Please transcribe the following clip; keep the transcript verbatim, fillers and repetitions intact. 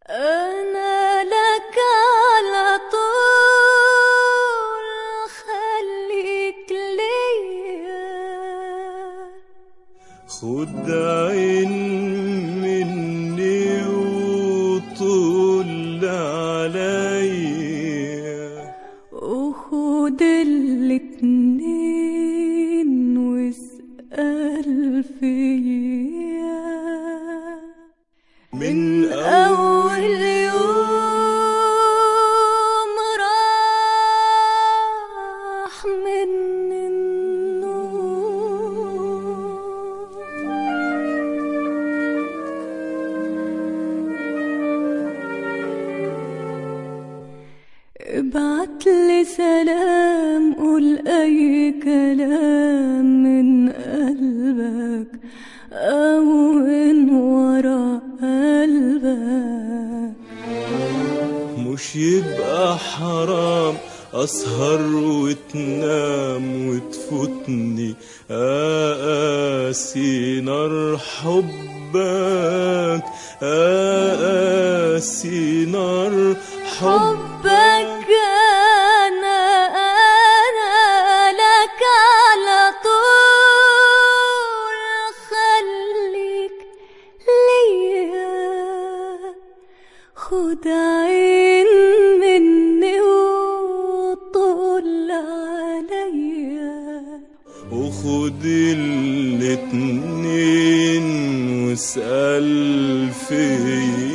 أنا لك على طول، خليك ليا. خد عين مني وطول عليا، وخد الاتنين واسأل فيا. من أول يوم راح من النور، ابعتلي سلام، قول أي كلام من قلبك أو من ورا قلبك. مش يبقى حرام أسهر وتنام وتفوتني أقاسي نار حبك، أقاسي نار حبك. أنا أنا لك على طول، خليك ليا. خد عين مني وطول عليا، وخد الاتنين واسأل فيا.